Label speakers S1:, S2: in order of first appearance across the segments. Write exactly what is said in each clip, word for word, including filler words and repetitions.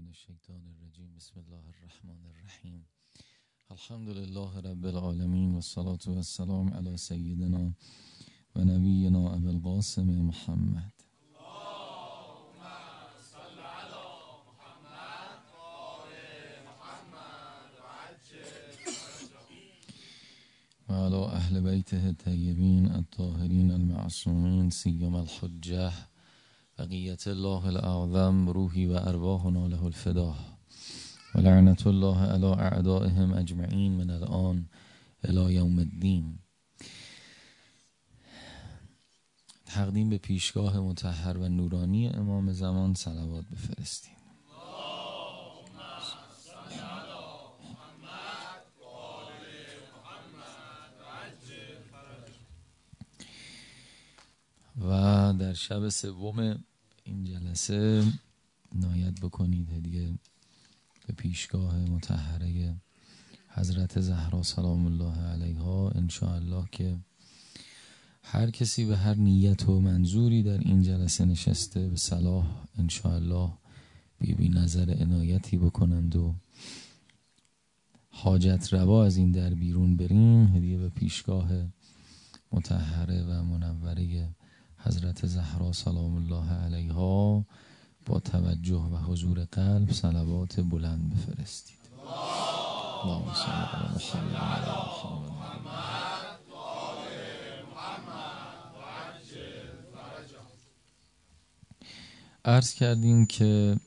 S1: من الشیطان الرجیم. بسم الله الرحمن الرحیم. الحمد لله رب العالمین و الصلاة و السلام علی سیدنا و نبینا ابی القاسم محمد.
S2: اللهم صل علی محمد و آل محمد و عجل فرجهم
S1: و علی اهل بیته الطیبین الطاهرین المعصومین سیما الحجه بقیت الله الاعظم روحی و ارواحنا له الفدا و لعنت الله علی اعدائهم اجمعین من الان الی یوم الدین. تقدیم به پیشگاه مطهر و نورانی امام زمان صلوات بفرستیم. و در شب سوم این جلسه عنایت بکنید هدیه به پیشگاه مطهره حضرت زهرا سلام الله علیها. انشاءالله که هر کسی به هر نیت و منظوری در این جلسه نشسته به صلاح انشاءالله بی بی نظر عنایتی بکنند و حاجت روا از این در بیرون بریم. هدیه به پیشگاه مطهره و منوره حضرت زهرا سلام الله علیها با توجه و حضور قلب صلوات بلند بفرستید. اللهم صل علی محمد و محمد
S2: و آل محمد و عجل فرجهم.
S1: عرض کردیم که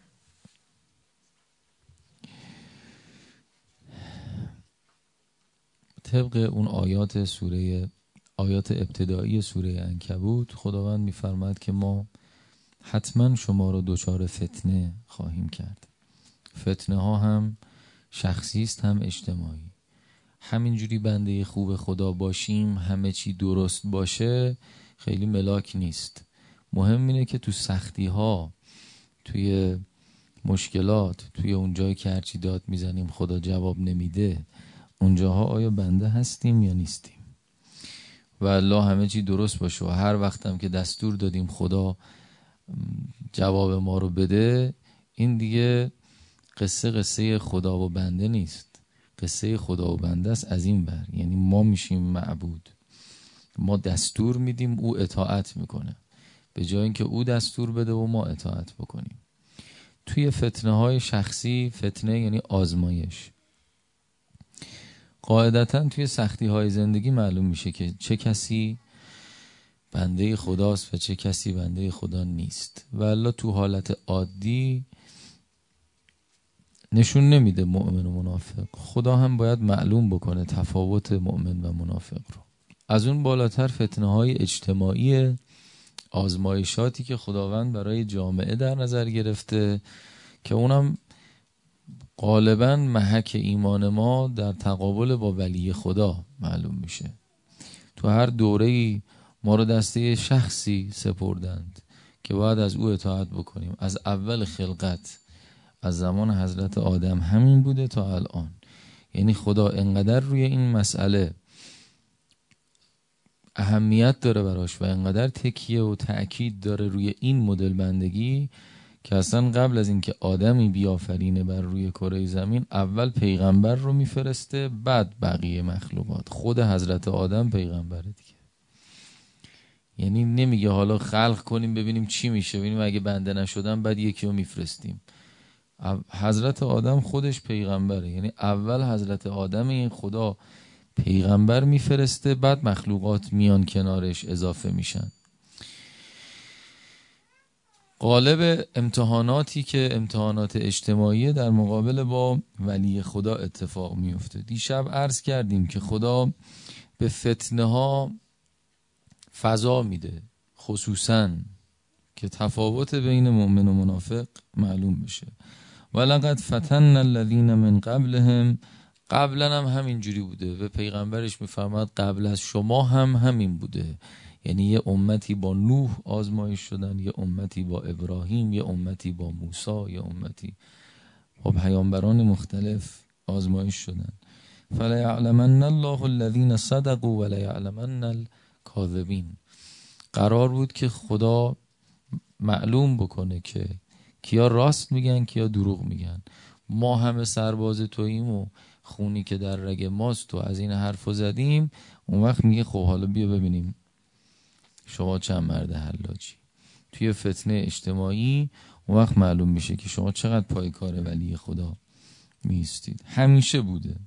S1: طبق اون آیات سوره آیات ابتدایی سوره عنکبوت خداوند می‌فرماید که ما حتما شما رو دچار فتنه خواهیم کرد. فتنه ها هم شخصی است هم اجتماعی. همینجوری بنده خوب خدا باشیم همه چی درست باشه خیلی ملاک نیست. مهم اینه که تو سختی ها، توی مشکلات، توی اون جایی که هرچی داد میزنیم خدا جواب نمیده اونجاها آیا بنده هستیم یا نیستیم. و الله همه چی درست باشه و هر وقتم که دستور دادیم خدا جواب ما رو بده، این دیگه قصه قصه خدا و بنده نیست، قصه خدا و بنده است. از این بر یعنی ما میشیم معبود، ما دستور میدیم او اطاعت میکنه به جای اینکه او دستور بده و ما اطاعت بکنیم. توی فتنه های شخصی، فتنه یعنی آزمایش، قاعدتاً توی سختی های زندگی معلوم میشه که چه کسی بنده خداست و چه کسی بنده خدا نیست. و الله تو حالت عادی نشون نمیده مؤمن و منافق. خدا هم باید معلوم بکنه تفاوت مؤمن و منافق رو. از اون بالاتر فتنه های اجتماعی، آزمایشاتی که خداوند برای جامعه در نظر گرفته که اونم غالباً محک ایمان ما در تقابل با ولی خدا معلوم میشه. تو هر دوره‌ای ما رو دسته شخصی سپردند که باید از او اطاعت بکنیم. از اول خلقت، از زمان حضرت آدم همین بوده تا الان. یعنی خدا انقدر روی این مسئله اهمیت داره براش و انقدر تکیه و تأکید داره روی این مدل بندگی که اصلا قبل از اینکه آدمی بیافرینه بر روی کره زمین اول پیغمبر رو میفرسته، بعد بقیه مخلوقات. خود حضرت آدم پیغمبره دیگه. یعنی نمیگه حالا خلق کنیم ببینیم چی میشه، ببینیم اگه بنده نشدن بعد یکی رو میفرستیم. حضرت آدم خودش پیغمبره. یعنی اول حضرت آدم این خدا پیغمبر میفرسته، بعد مخلوقات میان کنارش اضافه میشن. غالب امتحاناتی که امتحانات اجتماعی در مقابل با ولی خدا اتفاق میفته. دیشب عرض کردیم که خدا به فتنه ها فضا میده، خصوصاً که تفاوت بین مؤمن و منافق معلوم بشه. ولقد فتن الذین من قبلهم، قبلا هم همین جوری بوده و پیغمبرش میفرماد قبل از شما هم همین بوده. یعنی یه امتی با نوح آزمایش شدن، یه امتی با ابراهیم، یه امتی با موسی، یه امتی با پیامبران مختلف آزمایش شدن. فلیعلمن الله الذین صدقوا ولیعلمن الکاذبین. قرار بود که خدا معلوم بکنه که کیا راست میگن کیا دروغ میگن. ما همه سرباز توییم و خونی که در رگ ماست و از این حرفو زدیم. اون وقت میگه خب حالا بیا ببینیم شما چند مرد حلاجی. توی فتنه اجتماعی اون وقت معلوم میشه که شما چقدر پای کار ولی خدا میستید. همیشه بوده.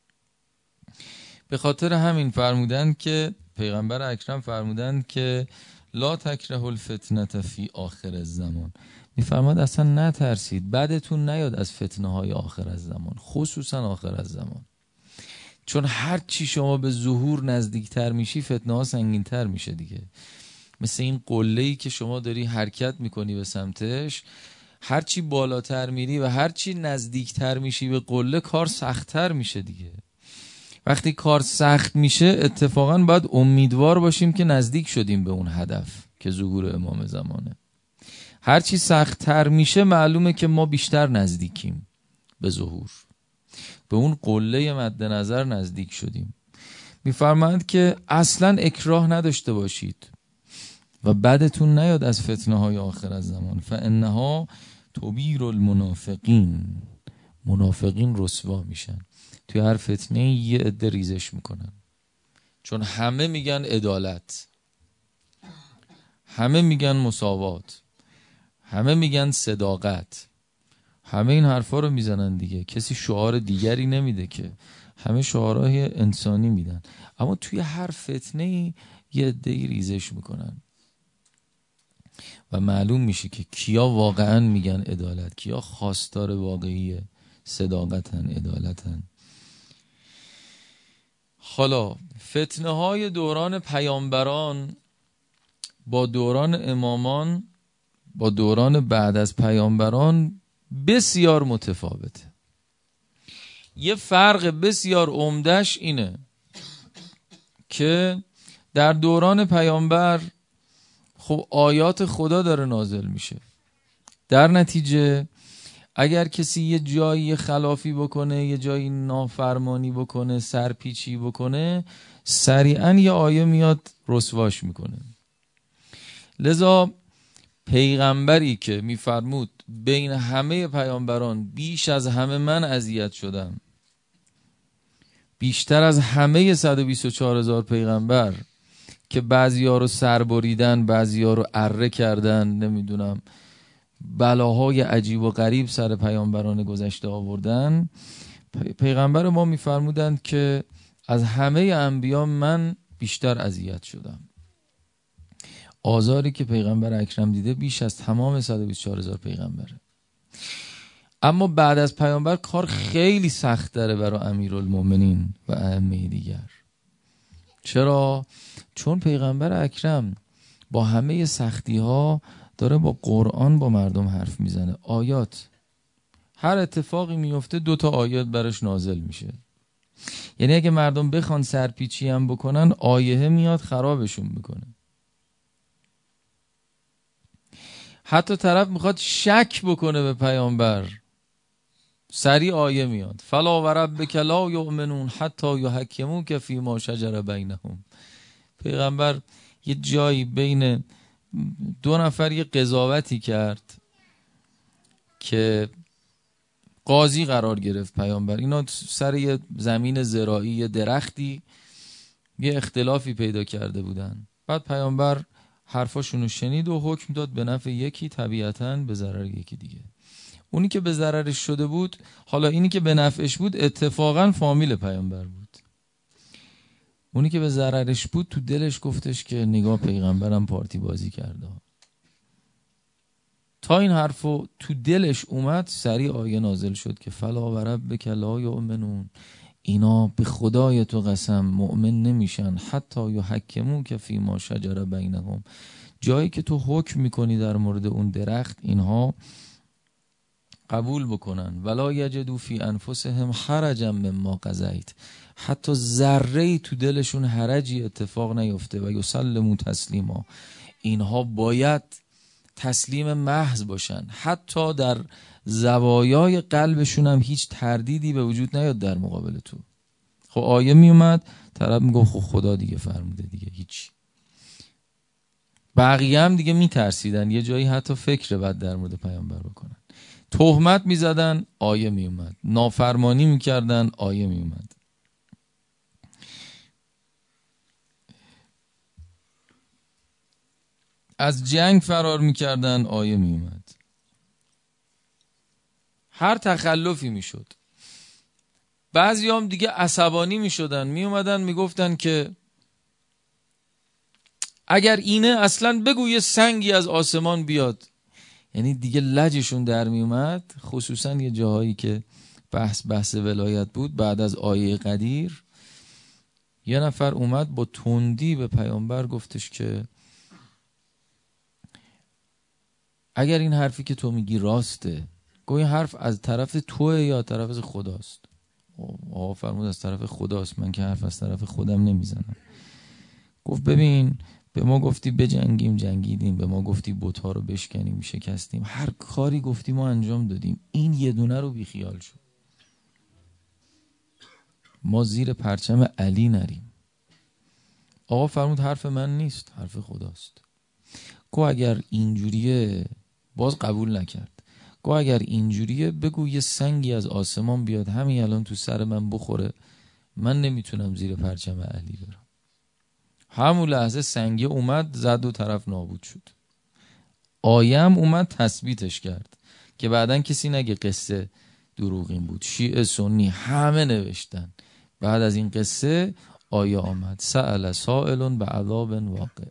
S1: به خاطر همین فرمودن که پیغمبر اکرم فرمودن که لا تکره الفتنه فی آخر الزمان. میفرماد اصلا نترسید، بعدتون نیاد از فتنه های آخر الزمان، خصوصا آخر الزمان. چون هر چی شما به ظهور نزدیکتر میشی فتنه ها سنگینتر میشه دیگه. مثل این قله‌ای که شما داری حرکت میکنی به سمتش، هر چی بالاتر میری و هر چی نزدیکتر میشی به قله کار سختتر میشه دیگه. وقتی کار سخت میشه اتفاقا باید امیدوار باشیم که نزدیک شدیم به اون هدف که ظهور امام زمانه. هر چی سختتر میشه معلومه که ما بیشتر نزدیکیم به ظهور، به اون قله مد نظر نزدیک شدیم. میفرمایند که اصلا اکراه نداشته باشید و بعدتون نیاد از فتنه های آخر از زمان. فانها تبیر المنافقین. منافقین رسوا میشن. توی هر فتنه یه عده ریزش میکنن، چون همه میگن عدالت، همه میگن مساوات، همه میگن صداقت، همه این حرفا رو میزنن دیگه. کسی شعار دیگری نمیده که، همه شعارهای انسانی میدن. اما توی هر فتنه یه عده ریزش میکنن و معلوم میشه که کیا واقعا میگن عدالت، کیا خواستار واقعی صداقتن، عدالتن. حالا فتنه های دوران پیامبران با دوران امامان، با دوران بعد از پیامبران بسیار متفاوته. یه فرق بسیار عمده‌اش اینه که در دوران پیامبر خب آیات خدا داره نازل میشه. در نتیجه اگر کسی یه جایی خلافی بکنه، یه جایی نافرمانی بکنه، سرپیچی بکنه، سریعا یه آیه میاد رسواش میکنه. لذا پیغمبری که میفرمود بین همه پیامبران بیش از همه من اذیت شدم، بیشتر از همه صد و بیست و چهار هزار پیغمبر که بعضیا رو سر بریدن، بعضیا رو اره کردن، نمیدونم بلاهای عجیب و غریب سر پیامبران گذشته آوردن، پیغمبر ما میفرمودند که از همه انبیا من بیشتر اذیت شدم. آزاری که پیغمبر اکرم دیده بیش از تمام صد و بیست و چهار هزار پیغمبره. اما بعد از پیامبر کار خیلی سخت داره برای امیرالمومنین و ائمه دیگر. چرا؟ چون پیغمبر اکرم با همه سختی ها داره با قرآن با مردم حرف میزنه. آیات، هر اتفاقی میفته دو تا آیات برش نازل میشه. یعنی اگه مردم بخوان سرپیچی هم بکنن، آیه میاد خرابشون میکنه. حتی طرف میخواد شک بکنه به پیامبر، سریع آیه میاد فلا و ربک لا یؤمنون حتی یحکموک فیما شجر بینهم. پیغمبر یه جایی بین دو نفر یه قضاوتی کرد که قاضی قرار گرفت پیامبر. اینا سر یه زمین زراعی، یه درختی، یه اختلافی پیدا کرده بودن. بعد پیامبر حرفاشونو شنید و حکم داد به نفع یکی، طبیعتاً به ضرر یکی دیگه. اونی که به ضررش شده بود، حالا اینی که به نفعش بود اتفاقاً فامیل پیامبر بود. اونی که به ضررش بود تو دلش گفتش که نگاه پیغمبرم پارتی بازی کرده. تا این حرفو تو دلش اومد، سریع آیه نازل شد که فلا و ربک لا یؤمنون، اینا به خدای تو قسم مؤمن نمیشن حتی یحکموک فیما شجر بینهم. جایی که تو حکم میکنی در مورد اون درخت، اینها قبول بکنن. ولا یجدوا فی انفسهم حرجا مما قضیت، حتی ذره‌ای تو دلشون حرجی اتفاق نیفته. و یسلموا تسلیما، اینها باید تسلیم محض باشن، حتی در زوایای قلبشون هم هیچ تردیدی به وجود نیاد در مقابل تو. خب آیه می اومد، طرف میگه خب خدا دیگه فرموده دیگه، هیچ. بقیه هم دیگه میترسیدن، یه جایی حتی فکر بد در مورد پیامبر بکنن. تهمت میزدن، آیه میومد. نافرمانی میکردن، آیه میومد. از جنگ فرار میکردن، آیه میومد. هر تخلفی میشد. بعضی هم دیگه عصبانی میشدن، میومدن میگفتن که اگر اینه اصلا بگو یه سنگی از آسمان بیاد. یعنی دیگه لجشون در میومد، خصوصا یه جاهایی که بحث بحث ولایت بود. بعد از آیه قدیر یه نفر اومد با تندی به پیامبر گفتش که اگر این حرفی که تو میگی راسته، گو این حرف از طرف توه یا طرف خداست؟ آقا فرمود از طرف خداست، من که حرف از طرف خودم نمیزنم. گفت ببین، به ما گفتی بجنگیم، جنگیدیم. به ما گفتی بت‌ها رو بشکنیم، شکستیم. هر کاری گفتی ما انجام دادیم. این یه دونه رو بیخیال شو. ما زیر پرچم علی نریم. آقا فرمود حرف من نیست، حرف خداست. گو اگر اینجوریه، باز قبول نکرد. گو اگر اینجوریه بگو یه سنگی از آسمان بیاد همین الان تو سر من بخوره، من نمیتونم زیر پرچم علی برم. همون لحظه سنگی اومد، زد و طرف نابود شد. آیم اومد تثبیتش کرد که بعدن کسی نگه قصه دروغین بود. شیعه سنی همه نوشتن. بعد از این قصه آیه آمد سأل سائل بعذاب واقع.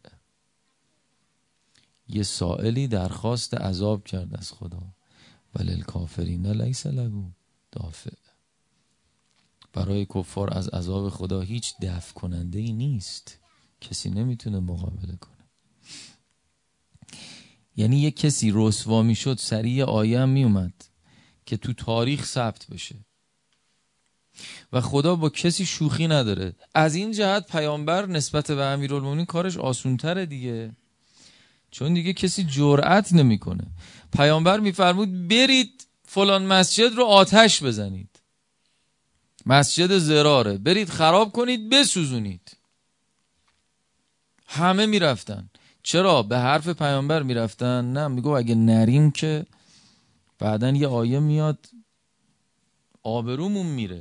S1: یه سائلی درخواست عذاب کرد از خدا، وللکافرین لیس له دافع. برای کفار از عذاب خدا هیچ دفع کننده ای نیست، کسی نمیتونه مقابله کنه. یعنی یک کسی رسوا میشد، سریع آیه هم میومد که تو تاریخ ثبت بشه. و خدا با کسی شوخی نداره. از این جهت پیامبر نسبت به امیرالمومنین کارش آسونتره دیگه، چون دیگه کسی جرأت نمیکنه. پیامبر میفرمود برید فلان مسجد رو آتش بزنید، مسجد زراره، برید خراب کنید، بسوزونید. همه میرفتن. چرا؟ به حرف پیامبر میرفتن؟ نه، میگو اگه نریم که بعدن یه آیه میاد آبرومون میره.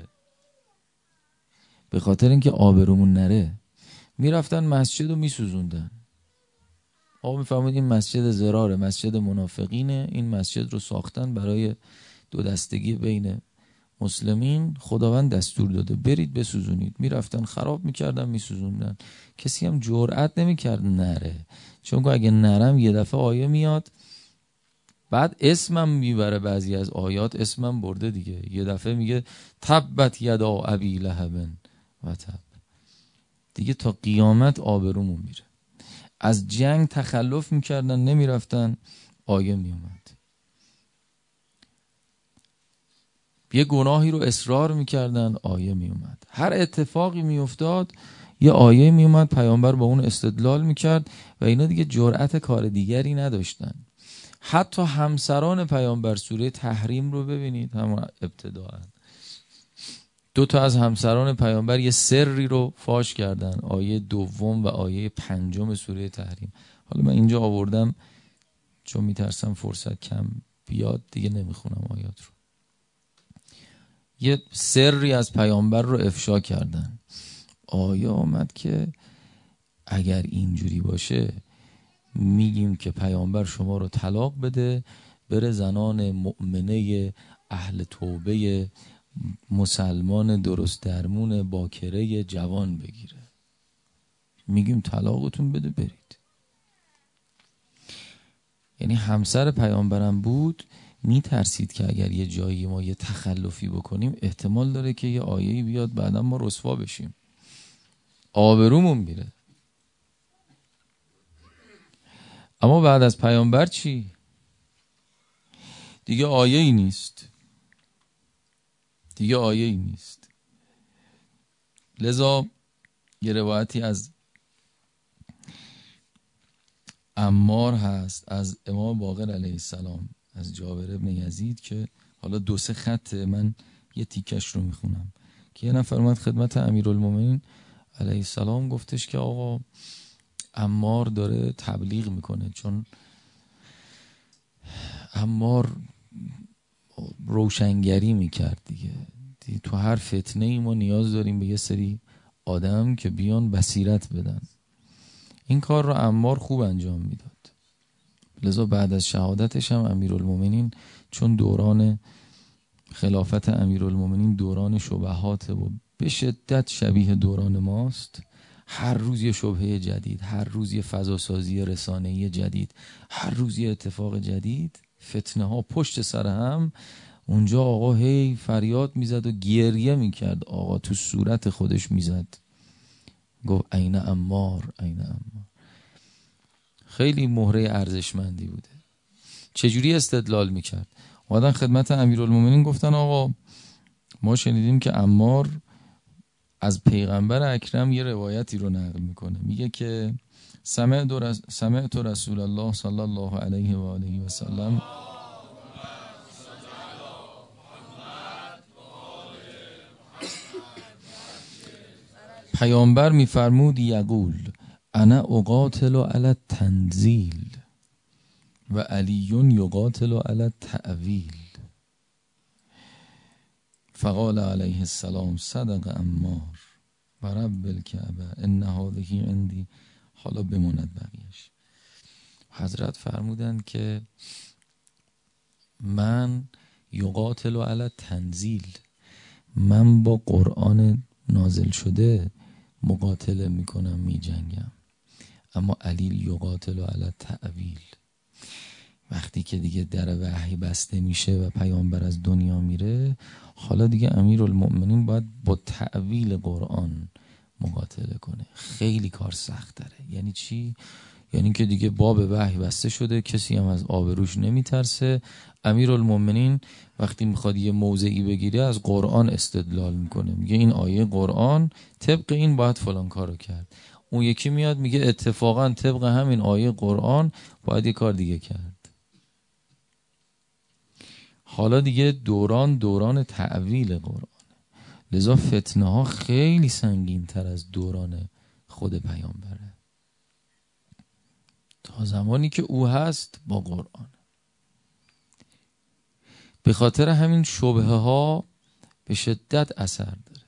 S1: به خاطر اینکه آبرومون نره میرفتن مسجد رو میسوزوندن. آقا میفهمید این مسجد زراره، مسجد منافقینه. این مسجد رو ساختن برای دو دستگی بین مسلمین. خداوند دستور داده برید بسوزونید. میرفتن خراب میکردن، میسوزوندن. کسی هم جرئت نمیکرد نره، چون که اگه نرم یه دفعه آیه میاد، بعد اسمم میبره. بعضی از آیات اسمم برده دیگه. یه دفعه میگه تبت یدا ابی لهب و تب. دیگه تا قیامت آبرومون میره. از جنگ تخلف میکردن، نمیرفتن، آیه میومد. یه گناهی رو اصرار میکردن، آیه میومد. هر اتفاقی میافتاد یه آیه میومد، پیامبر با اون استدلال میکرد و اینا دیگه جرأت کار دیگری نداشتن. حتی همسران پیامبر، سوره تحریم رو ببینید، همون ابتداء دو تا از همسران پیامبر یه سری رو فاش کردن، آیه دوم و آیه پنجم سوره تحریم. حالا من اینجا آوردم چون میترسم فرصت کم بیاد دیگه، نمیخونم آیات رو. یه سری از پیامبر رو افشا کردن. آیه آمد که اگر اینجوری باشه میگیم که پیامبر شما رو طلاق بده، بره زنان مؤمنه اهل توبه مسلمان درست درمون باکره جوان بگیره. میگیم طلاقتون بده برید. یعنی همسر پیامبرم بود، میترسید که اگر یه جایی ما یه تخلفی بکنیم احتمال داره که یه آیه‌ای بیاد بعدا ما رسوا بشیم، آبرومون میره. اما بعد از پیامبر چی؟ دیگه آیه‌ای نیست، دیگه آیه‌ای نیست. لذا یه روایتی از عمار هست از امام باقر علیه السلام، از جابر ابن یزید، که حالا دو سه خطه، من یه تیکش رو میخونم. که یه نفر اومد خدمت امیرالمومنین علیه السلام، گفتش که آقا عمار داره تبلیغ میکنه، چون عمار روشنگری میکرد دیگه. دی تو هر فتنه ای ما نیاز داریم به یه سری آدم که بیان بصیرت بدن. این کار رو عمار خوب انجام میداد. لذا بعد از شهادتش هم امیرالمومنین، چون دوران خلافت امیرالمومنین دوران شبهات و به شدت شبیه دوران ماست، هر روز یه شبهه جدید، هر روز یه فضاسازی رسانه‌ای جدید، هر روز یه اتفاق جدید، فتنه ها پشت سر هم. اونجا آقا هی فریاد میزد و گریه میکرد، آقا تو صورت خودش میزد، گفت عین عمار، عین عمار. خیلی مهره ارزشمندی بوده. چجوری استدلال میکرد؟ اومدن خدمت امیرالمومنین گفتن آقا ما شنیدیم که عمار از پیغمبر اکرم یه روایتی رو نقل میکنه، میگه که سمعت رس... سمعت رسول الله صلی الله علیه و آله و سلم پیامبر میفرمود یقول انا اقاتل علی التنزیل و علی یقاتل علی التأویل. فقال علیه السلام صدق عمار و رب الکعبه ان هذه عندی. حالا بماند بقیش. حضرت فرمودند که من یقاتل علی التنزیل، من با قرآن نازل شده مقاتله میکنم، میجنگم، اما علی یقاتل علی التأویل. وقتی که دیگه در وحی بسته میشه و پیامبر از دنیا میره، حالا دیگه امیرالمؤمنین باید با تأویل قرآن مقاتله کنه. خیلی کار سخت داره. یعنی چی؟ یعنی که دیگه باب وحی بسته شده، کسی هم از آبروش نمیترسه. امیرالمؤمنین وقتی میخواد یه موضعی بگیره از قرآن استدلال میکنه، میگه این آیه قرآن طبق این باید فلان کارو کرد. اون یکی میاد میگه اتفاقا طبق همین آیه قرآن باید یه کار دیگه کرد. حالا دیگه دوران دوران تأویل قرآن، لذا فتنه ها خیلی سنگین تر از دوران خود پیامبره. تا زمانی که او هست با قرآن. به خاطر همین شبهه ها به شدت اثر داره.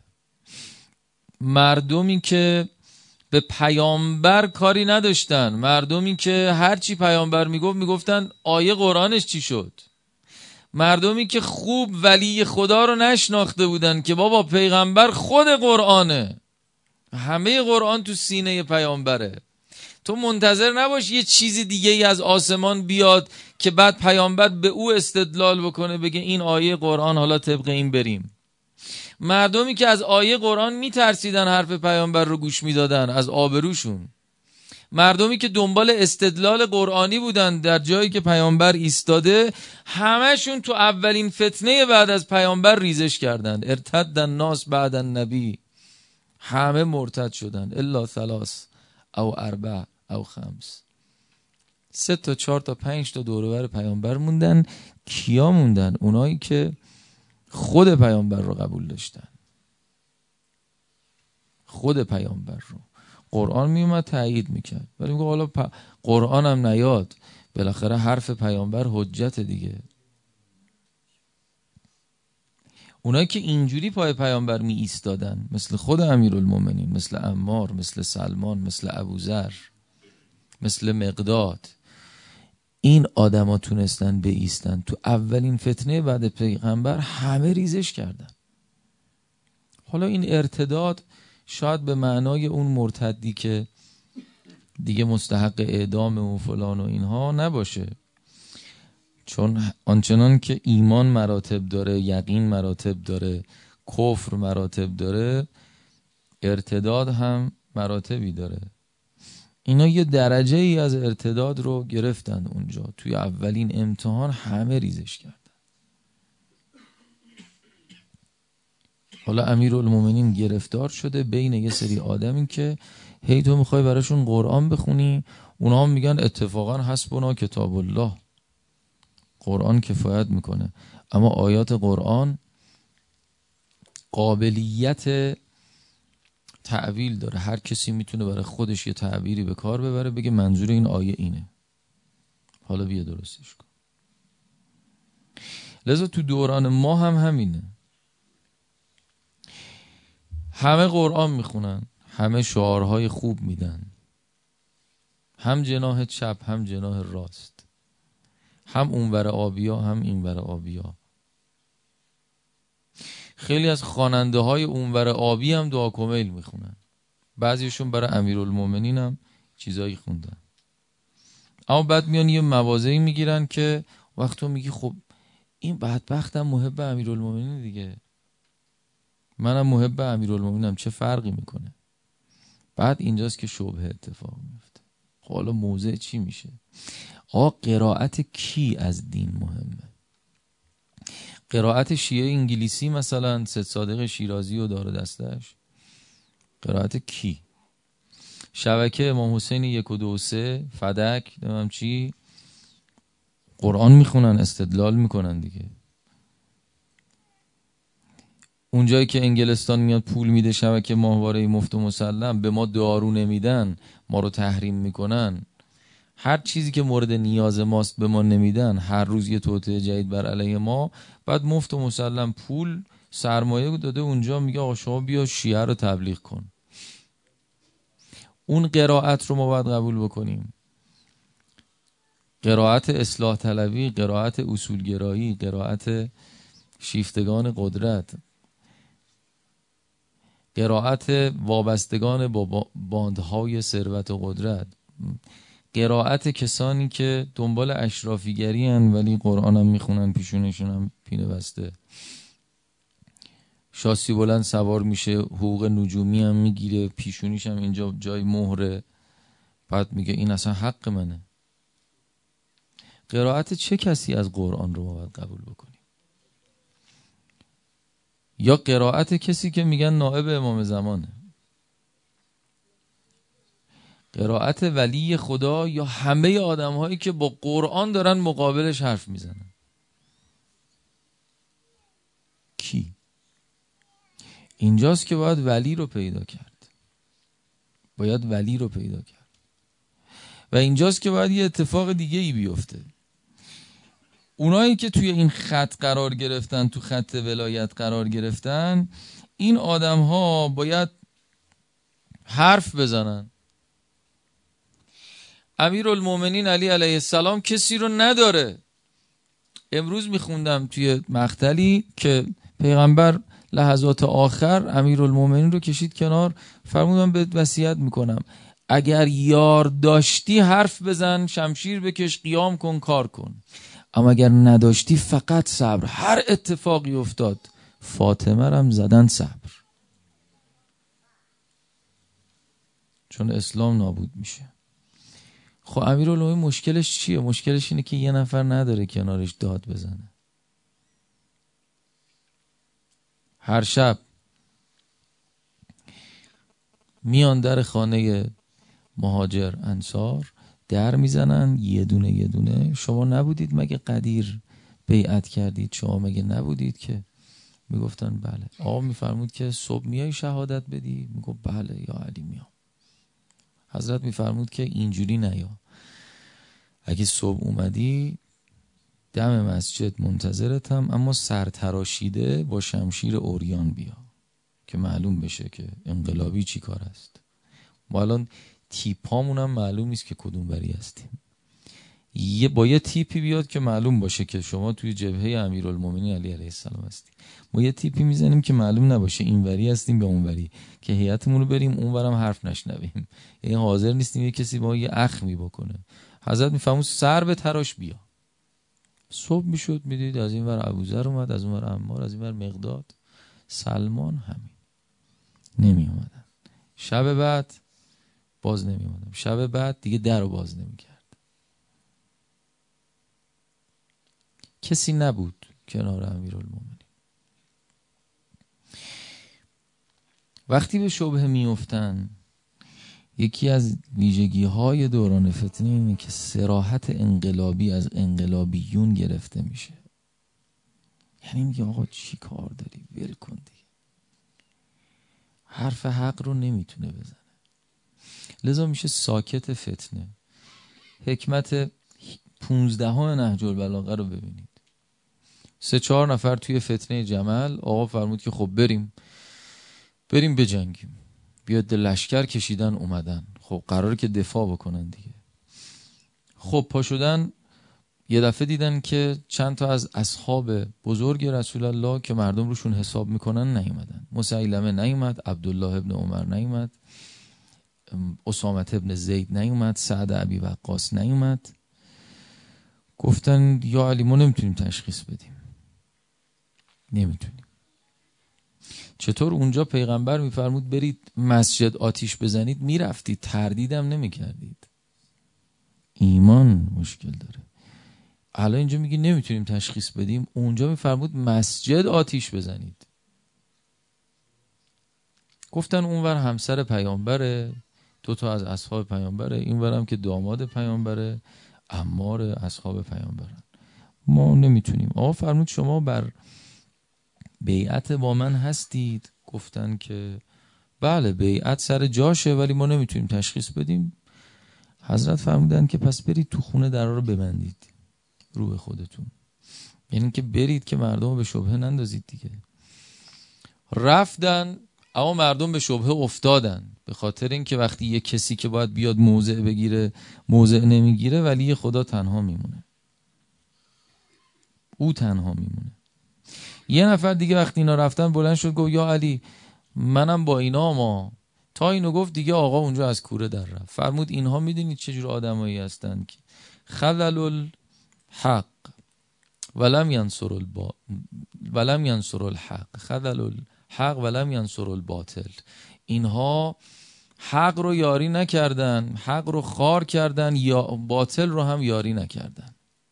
S1: مردمی که به پیامبر کاری نداشتن، مردمی که هرچی پیامبر میگفت میگفتن آیه قرآنش چی شد، مردمی که خوب ولی خدا رو نشناخته بودن که بابا پیغمبر خود قرآنه، همه قرآن تو سینه پیامبره. تو منتظر نباش یه چیزی دیگه ای از آسمان بیاد که بعد پیامبر به او استدلال بکنه بگه این آیه قرآن حالا طبق این بریم. مردمی که از آیه قرآن میترسیدن حرف پیامبر رو گوش میدادن از آبروشون، مردمی که دنبال استدلال قرآنی بودن در جایی که پیامبر ایستاده، همشون تو اولین فتنه بعد از پیامبر ریزش کردند. ارتد الناس بعد النبی، همه مرتد شدن الا ثلاث او اربع او خمس. سه تا چهار تا پنج تا دور و بر پیامبر موندن. کیا موندن؟ اونایی که خود پیامبر رو قبول داشتن، خود پیامبر رو. قرآن می اومد تایید میکرد، ولی میگه حالا پ... قرآن هم نیاد، بالاخره حرف پیامبر حجت دیگه. اونایی که اینجوری پای پیامبر می ایستادن، مثل خود امیرالمومنین، مثل عمار، مثل سلمان، مثل ابوذر، مثل مقداد، این آدما تونستن بایستن تو اولین فتنه بعد پیغمبر، همه ریزش کردن. حالا این ارتداد شاید به معنای اون مرتدی که دیگه مستحق اعدام و فلان و اینها نباشه، چون آنچنان که ایمان مراتب داره، یقین مراتب داره، کفر مراتب داره، ارتداد هم مراتبی داره. اینا یه درجه ای از ارتداد رو گرفتن اونجا، توی اولین امتحان همه ریزش کردن. حالا امیرالمومنین گرفتار شده بین یه سری آدمی که هی تو میخوای براشون قرآن بخونی، اونا هم میگن اتفاقا حسبنا کتاب الله، قرآن کفایت میکنه. اما آیات قرآن قابلیت تعویل داره. هر کسی میتونه برای خودش یه تعبیری به کار ببره، بگه منظور این آیه اینه، حالا بیا درستش کن. لذا تو دوران ما هم همینه. همه قرآن میخونن، همه شعارهای خوب میدن، هم جناح چپ هم جناح راست، هم اونور آبیا هم اینور آبیا. خیلی از خواننده های اونور آبی هم دعا کمیل میخونن، بعضیشون برای امیرالمومنین هم چیزایی خوندن. اما بعد میان یه مواضعی میگیرن که وقتی میگی خب این بدبختم محب امیرالمومنین دیگه، منم محب امیرالمومنینم، چه فرقی میکنه؟ بعد اینجاست که شبهه اتفاق میفته. حالا موضع چی میشه؟ آقا قرائت کی از دین مهمه؟ قرائت شیعه انگلیسی مثلا سید صادق شیرازی و دار دستش، قرائت کی؟ شبکه امام حسین یک و دو و سه، فدک، نمیم چی، قرآن میخونن، استدلال میکنن دیگه. اونجایی که انگلستان میاد پول میده شبکه ماهواره مفت و مسلم، به ما دارو نمیدن، ما رو تحریم میکنن، هر چیزی که مورد نیاز ماست به ما نمیدن، هر روز یه توطئه جدید بر علیه ما، بعد مفت و مسلم پول سرمایه داده اونجا، میگه آقا شما بیا شیعه رو تبلیغ کن. اون قرائت رو ما باید قبول بکنیم، قرائت اصلاح طلبی، قرائت اصولگرایی، قرائت شیفتگان قدرت، قرائت وابستگان با باندهای ثروت و قدرت، قرائت کسانی که دنبال اشرافیگری هن ولی قرآن هم میخونن، پیشونشون هم پینه بسته، شاسی بلند سوار میشه، حقوق نجومی هم میگیره، پیشونیش هم اینجا جای مهره، بعد میگه این اصلا حق منه. قرائت چه کسی از قرآن رو ما باید قبول بکنیم؟ یا قرائت کسی که میگن نائب امام زمانه؟ قرائت ولی خدا یا همه آدم هایی که با قرآن دارن مقابلش حرف میزنن؟ کی؟ اینجاست که باید ولی رو پیدا کرد، باید ولی رو پیدا کرد. و اینجاست که باید یه اتفاق دیگه ای بیفته. اونایی که توی این خط قرار گرفتن، تو خط ولایت قرار گرفتن، این آدم ها باید حرف بزنن. امیرالمومنین علی علیه السلام کسی رو نداره. امروز میخوندم توی مقتلی که پیغمبر لحظات آخر امیرالمومنین رو کشید کنار، فرمودن بهت وصیت میکنم اگر یار داشتی حرف بزن، شمشیر بکش، قیام کن، کار کن، اما اگر نداشتی فقط صبر. هر اتفاقی افتاد، فاطمه رم زدن صبر، چون اسلام نابود میشه. خب امیرالمومنین مشکلش چیه؟ مشکلش اینه که یه نفر نداره کنارش داد بزنه. هر شب میان در خانه مهاجر انصار، در میزنن یه دونه یه دونه. شما نبودید مگه قدیر بیعت کردید؟ شما مگه نبودید که؟ میگفتن بله. آقا میفرمود که صبح میای شهادت بدی؟ میگفت بله یا علی میام. حضرت میفرمود که اینجوری نیا، اگه صبح اومدی دم مسجد منتظرتم، اما سرتراشیده با شمشیر اوریان بیا که معلوم بشه که انقلابی چی کار است. ما الان تیپامون هم معلوم نیست که کدوم بری هستیم. یه با یه تیپی بیاد که معلوم باشه که شما توی جبهه امیرالمومنین علی علیه السلام هستی. ما یه تیپی میزنیم که معلوم نباشه این وری هستیم یا اون وری، که هیئتمون رو بریم اون ورم حرف نشنویم. یعنی حاضر نیستیم یه کسی با یه اخمی بکنه. حضرت میفهمون سر به تراش بیا. صبح میشد میدید از این ور ابوذر اومد، از اون ور عمار، از این ور مقداد، سلمان، همین نمی اومدن. شب بعد باز نمی اومدن. شب بعد دیگه در رو باز نمی کرد. کسی نبود کنار امیرالمومنین. وقتی به شبهه میافتن، یکی از ویژگی های دوران فتنه اینه که صراحت انقلابی از انقلابیون گرفته میشه. یعنی میگه آقا چی کار داری؟ ول کن دیگه. حرف حق رو نمیتونه بزنه، لذا میشه ساکت فتنه. حکمت پونزدهم نهج البلاغه رو ببینید. سه چهار نفر توی فتنه جمل، آقا فرمود که خب بریم بریم بجنگیم. بیاد لشکر کشیدن اومدن، خب قراره که دفاع بکنن دیگه. خب پا شدن، یه دفعه دیدن که چند تا از اصحاب بزرگ رسول الله که مردم روشون حساب میکنن نیومدن. مسیلمه نیومد، عبدالله ابن عمر نیومد، اسامه ابن زید نیومد، سعد ابی وقاص نیومد. گفتن یا علی ما نمیتونیم تشخیص بدیم، نمیتونیم. چطور اونجا پیغمبر میفرمود برید مسجد آتیش بزنید میرفتید، تردیدم نمیکردید؟ ایمان مشکل داره. حالا اینجا میگی نمیتونیم تشخیص بدیم، اونجا میفرمود مسجد آتیش بزنید. گفتن اونور همسر پیامبره، دو تا از اصحاب پیامبره، اینورم که داماد پیامبره، عمار اصحاب پیامبرن، ما نمیتونیم. آقا فرمود شما بر بیعت با من هستید؟ گفتن که بله بیعت سر جاشه ولی ما نمیتونیم تشخیص بدیم. حضرت فرمودن که پس برید تو خونه درا رو ببندید روی خودتون، یعنی که برید که مردم به شبهه نندازید دیگه. رفتن اما مردم به شبهه افتادن، به خاطر اینکه وقتی یه کسی که باید بیاد موضع بگیره موضع نمیگیره، ولی خدا تنها میمونه، او تنها میمونه. یه نفر دیگه وقتی اینا رفتن بلند شد گفت یا علی منم با اینا، ما تا اینو گفت دیگه آقا اونجا از کوره در رفت. فرمود اینها میدونید چه جور آدمایی هستن که خلل الحق ولم ینصر البا ولم ینصر الحق خلل الحق ولم ینصر الباطل. اینها حق رو یاری نکردن، حق رو خار کردن، یا باطل رو هم یاری نکردن.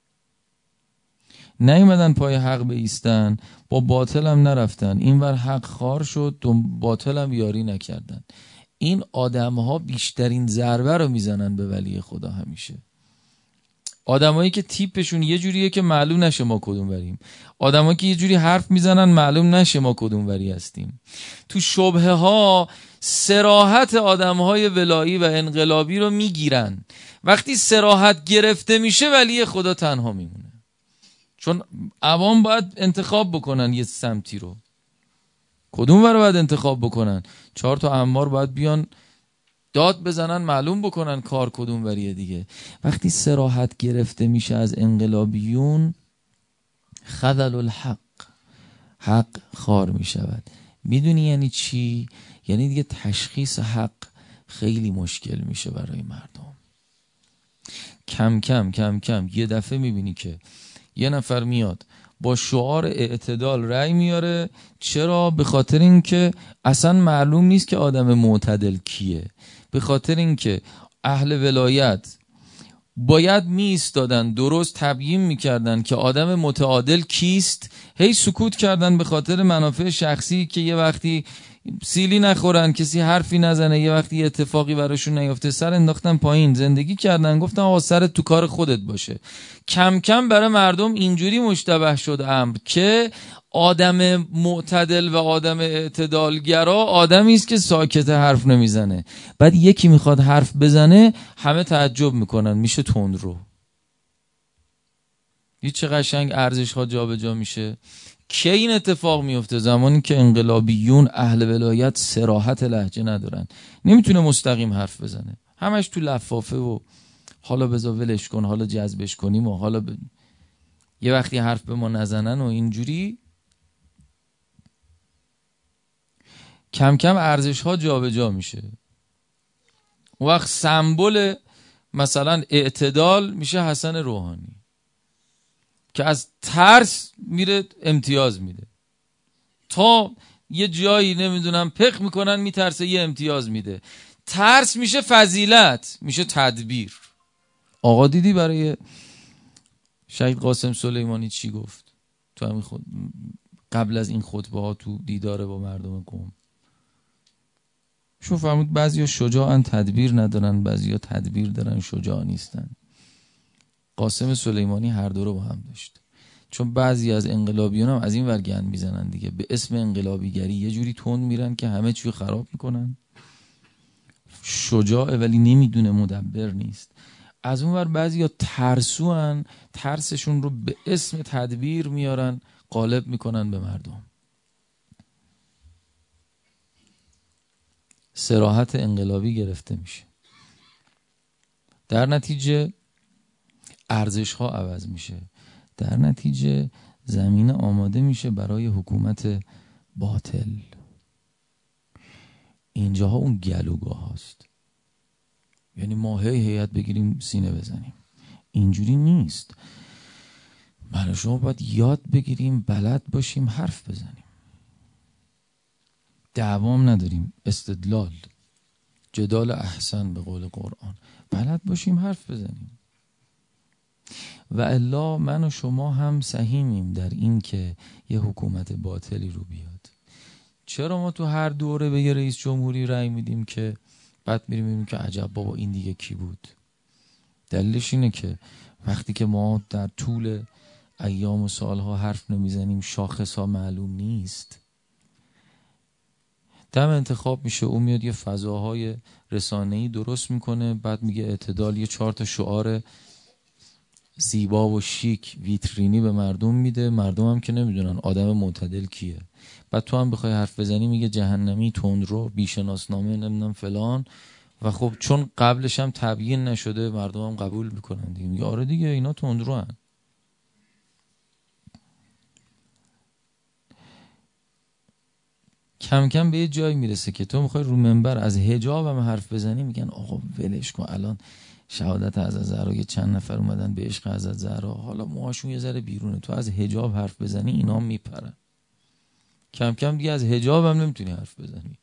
S1: نیومدن پای حق بایستن، با باطل هم نرفتن، اینور حق خار شد، باطل هم یاری نکردن. این آدم ها بیشترین ضربه رو میزنن به ولی خدا همیشه. آدمایی که تیپشون یه جوریه که معلوم نشه ما کدوم وریم، آدمایی که یه جوری حرف میزنن معلوم نشه ما کدوم وری هستیم. تو شبهه ها صراحت آدمهای ولایی و انقلابی رو میگیرن. وقتی صراحت گرفته میشه ولی خدا تنها میمونه، چون عوام باید انتخاب بکنن یه سمتی رو، کدوم ور باید انتخاب بکنن. چهار تا عمار باید بیان داد بزنن معلوم بکنن کار کدوم وریه دیگه. وقتی صراحت گرفته میشه از انقلابیون، خذل الحق، حق خار میشود. میدونی یعنی چی؟ یعنی دیگه تشخیص حق خیلی مشکل میشه برای مردم. کم کم کم کم یه دفعه میبینی که یه نفر میاد با شعار اعتدال رأی میاره. چرا؟ به خاطر اینکه اصلا معلوم نیست که آدم معتدل کیه. به خاطر اینکه اهل ولایت باید می ایستادن درست تبیین میکردن که آدم متعادل کیست، هی سکوت کردن به خاطر منافع شخصی، که یه وقتی سیلی نخورن، کسی حرفی نزنه، یه وقتی اتفاقی براشون نیفته، سر انداختن پایین، زندگی کردن، گفتن آقا سرت تو کار خودت باشه. کم کم برای مردم اینجوری مشتبه شد امر که آدم معتدل و آدم اعتدالگرا آدمی است که ساکت حرف نمیزنه. بعد یکی میخواد حرف بزنه همه تعجب میکنن، میشه تندرو. دید چه قشنگ ارزش ها جابجا میشه. کی این اتفاق میفته؟ زمانی که انقلابیون اهل ولایت صراحت لهجه ندارن، نمیتونه مستقیم حرف بزنه، همش تو لفافه و حالا بذار ولش کن، حالا جذبش کنیم و حالا ب... یه وقتی حرف به ما نزنن و اینجوری. کم کم ارزش ها جابجا میشه. اون وقت سمبل مثلا اعتدال میشه حسن روحانی که از ترس میره امتیاز میده، تا یه جایی نمیدونم پخ میکنن میترسه یه امتیاز میده. ترس میشه فضیلت، میشه تدبیر. آقا دیدی برای شهید قاسم سلیمانی چی گفت تو همین خود قبل از این خطبه ها تو دیدار با مردم قم؟ شو فرمود بعضیا شجاعن تدبیر ندارن، بعضیا تدبیر دارن شجاع نیستن. قاسم سلیمانی هر دو رو با هم داشت. چون بعضی از انقلابیون هم از این ور گند میزنن دیگه، به اسم انقلابیگری یه جوری تون میرن که همه چیو خراب میکنن. شجاعه ولی نمیدونه، مدبر نیست. از اون ور بعضی ها ترسوان، ترسشون رو به اسم تدبیر میارن غالب میکنن به مردم. صراحت انقلابی گرفته میشه، در نتیجه ارزش ها عوض میشه، در نتیجه زمین آماده میشه برای حکومت باطل. اینجاها اون گلوگاه هاست، یعنی ما هی هیئت بگیریم سینه بزنیم، اینجوری نیست. من و شما باید یاد بگیریم، بلد باشیم حرف بزنیم. دعوام نداریم، استدلال، جدال احسن به قول قرآن، بلد باشیم حرف بزنیم. و الا من و شما هم سهیمیم در این که یه حکومت باطلی رو بیاد. چرا ما تو هر دوره به یه رئیس جمهوری رأی میدیم که بعد میریم میبینیم که عجب بابا این دیگه کی بود؟ دلیلش اینه که وقتی که ما در طول ایام و سالها حرف نمیزنیم، شاخص ها معلوم نیست. دم انتخاب میشه، اون میاد یه فضاهای رسانه‌ای درست میکنه، بعد میگه اعتدال، یه چهار تا شعار زیبا و شیک ویترینی به مردم میده، مردم هم که نمیدونن آدم معتدل کیه. بعد تو هم بخوای حرف بزنی میگه جهنمی، تندرو، بیشناسنامه، نمیدونم فلان. و خب چون قبلش هم تبیین نشده مردم هم قبول میکنن دیگه، میگه آره دیگه اینا تندرو هن. کم کم به یه جایی میرسه که تو میخوای رو منبر از حجاب هم حرف بزنی، میگن آقا ولش کن، الان شهادت حضرت زهرا یه چند نفر اومدن به عشق حضرت زهرا، حالا موهاشون یه ذره بیرونه، تو از حجاب حرف بزنی اینا میپرن. کم کم دیگه از حجاب هم نمیتونی حرف بزنی.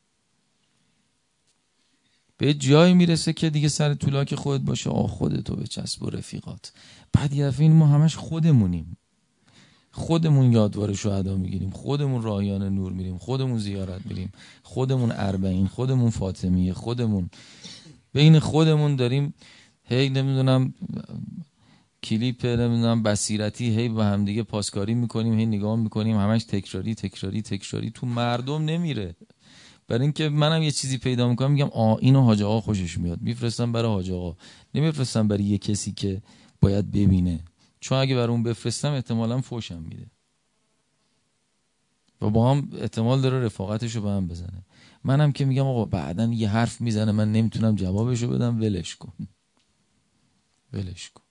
S1: به جایی میرسه که دیگه سر طولاک خودت باشه، آه خودتو به چسب و رفیقات. بعد یه دفعه این ما همش خودمونیم، خودمون یادوار شهدا میگیریم، خودمون راهیان نور میریم، خودمون زیارت میریم، خودمون اربعین، خودمون فاطمیه، خودمون بین خودمون داریم هی نمیدونم کلیپ نمیدونم بصیرتی هی با هم دیگه پاسکاری میکنیم، هی نگاه میکنیم، همش تکراری تکراری تکراری، تو مردم نمیره. برای اینکه منم یه چیزی پیدا میکنم میگم آ اینو حاج آقا خوشش میاد، میفرستم برای حاج آقا، نمیفرستم برای یه کسی که باید ببینه، چون اگه برای اون بفرستم احتمالاً فوشم میده و با هم احتمال داره رفاقتشو به هم بزنه. منم که میگم آقا بعدن یه حرف میزنه من نمیتونم جوابشو بدم، ولش کن ولش کن.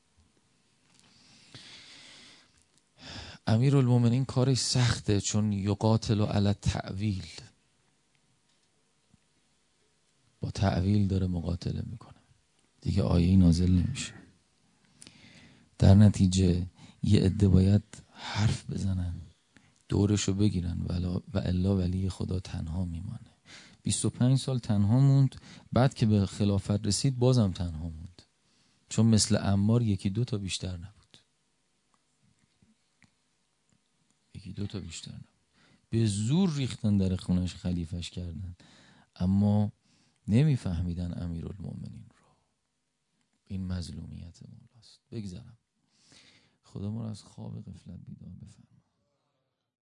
S1: امیرالمومنین کارش سخته، چون یقاتل علی التأویل، با تأویل داره مقاتله میکنه دیگه، آیه نازل نمیشه. در نتیجه یه عده باید حرف بزنن، دورشو بگیرن، و الا ولی خدا تنها میمانه. بیست و پنج سال تنها موند، بعد که به خلافت رسید بازم تنها موند، چون مثل عمار یکی دو تا بیشتر نبود، یکی دو تا بیشتر نبود. به زور ریختن در خونش، خلیفش کردن، اما نمیفهمیدن امیرالمومنین رو. این مظلومیت مولاست. بگذارم خدا ما رو از خواب غفلت بیدار بفهم.